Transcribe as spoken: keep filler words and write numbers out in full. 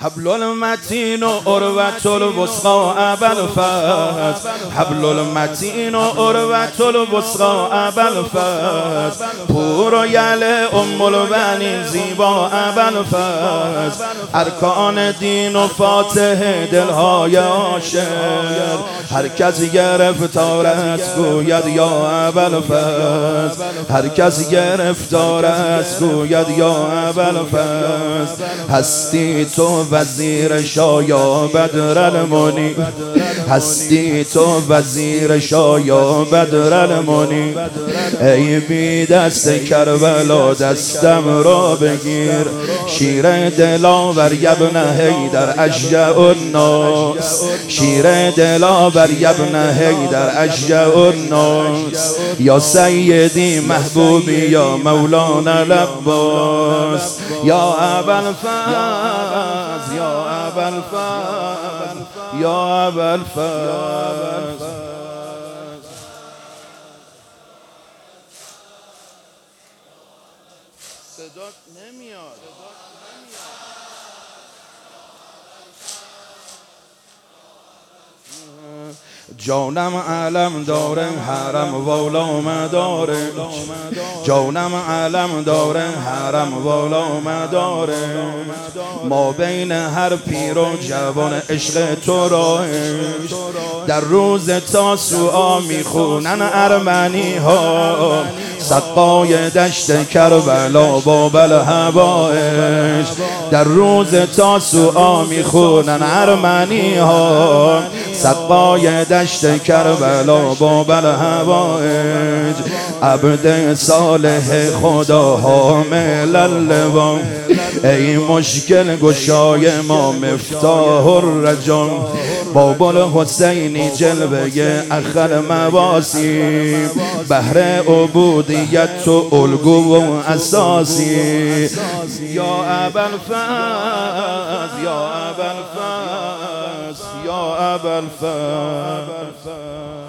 حبل المتین و عروة الوثقی ابوالفضل، حبل المتین و عروة الوثقی ابوالفضل، پور و یله ام البنین زیبا ابوالفضل، ارکان دین و فاتح دلهای عاشق، هر کس گرفتار است گوید یا ابوالفضل، هر کس گرفتار است گوید یا ابوالفضل. هستی تو وزیر شایا بدر المنی، هستی تو وزیر شایا بدر المنی، ای بی دست کربلا دستم را بگیر، شیر دلاور یبن حیدر اشجع الناس، شیر دلاور یبن حیدر اشجع الناس، یا سیدی محبوبی یا مولانا العباس، یا ابوالفضل یا ابوالفضل یا ابوالفضل. صدات نمیاد. جانم علم داره حرم والا مداره، جانم علم داره حرم والا مداره، ما بین هر پیر و جوان عشق تو راه، در روز تاسوعا میخونن ارمنی ها، سقای دشت کربلا باب الهوایج، در روز تاسوعا میخونن ارمنی ها، سقای دشت کربلا باب الهوایج، عبد صالح خدا حامل اللوا، ای مشکل گشای ما مفتاح الرجا، باب الحسینی جلوه اخر مواسی، بهر عبودیت تو الگو و اساسی، یا ابوالفضل یا ابوالفضل یا ابوالفضل.